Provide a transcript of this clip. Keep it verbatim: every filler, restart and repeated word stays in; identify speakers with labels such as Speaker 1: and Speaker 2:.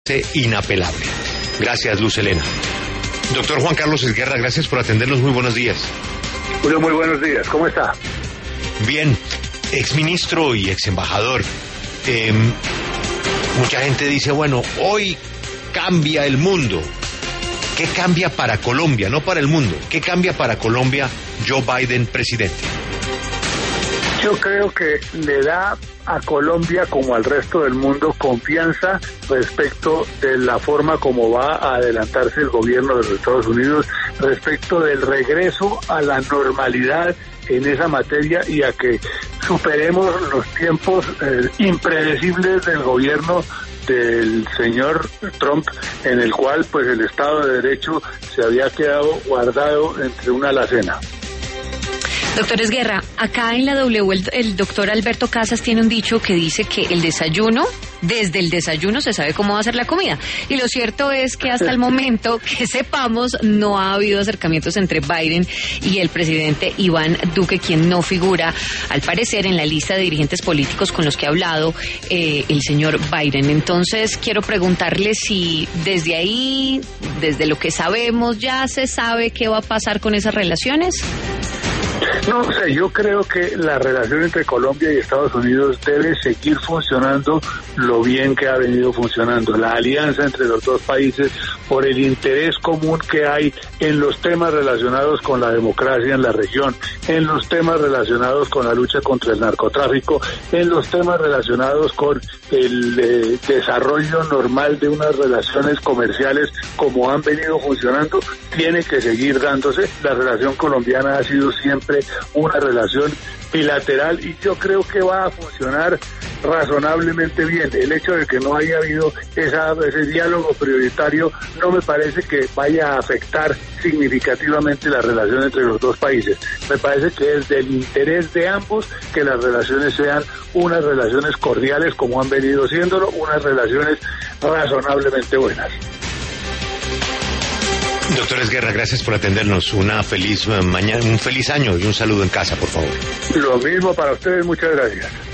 Speaker 1: este inapelable. Gracias, Luz Helena. Doctor Juan Carlos Esguerra, gracias por atendernos. Muy buenos días.
Speaker 2: Julio, muy buenos días. ¿Cómo está?
Speaker 1: Bien. Exministro y exembajador. Eh, mucha gente dice, bueno, hoy cambia el mundo. ¿Qué cambia para Colombia? No para el mundo. ¿Qué cambia para Colombia Joe Biden, presidente?
Speaker 2: Yo creo que le da a Colombia, como al resto del mundo, confianza respecto de la forma como va a adelantarse el gobierno de los Estados Unidos, respecto del regreso a la normalidad en esa materia y a que superemos los tiempos eh, impredecibles del gobierno del señor Trump, en el cual pues el Estado de Derecho se había quedado guardado entre una alacena.
Speaker 3: Doctor Esguerra, acá en la W el, el doctor Alberto Casas tiene un dicho que dice que el desayuno, desde el desayuno se sabe cómo va a ser la comida. Y lo cierto es que hasta el momento que sepamos no ha habido acercamientos entre Biden y el presidente Iván Duque, quien no figura, al parecer, en la lista de dirigentes políticos con los que ha hablado eh, el señor Biden. Entonces quiero preguntarle si desde ahí, desde lo que sabemos, ya se sabe qué va a pasar con esas relaciones.
Speaker 2: No, o sea, yo creo que la relación entre Colombia y Estados Unidos debe seguir funcionando lo bien que ha venido funcionando. La alianza entre los dos países por el interés común que hay en los temas relacionados con la democracia en la región, en los temas relacionados con la lucha contra el narcotráfico, en los temas relacionados con el eh, desarrollo normal de unas relaciones comerciales como han venido funcionando, tiene que seguir dándose. La relación colombiana ha sido siempre una relación bilateral y yo creo que va a funcionar razonablemente bien. El hecho de que no haya habido esa, ese diálogo prioritario no me parece que vaya a afectar significativamente la relación entre los dos países. Me parece que es del interés de ambos que las relaciones sean unas relaciones cordiales como han venido siéndolo, unas relaciones razonablemente buenas.
Speaker 1: Doctor Esguerra, gracias por atendernos. Una feliz mañana, un feliz año y un saludo en casa, por favor.
Speaker 2: Lo mismo para ustedes, muchas gracias.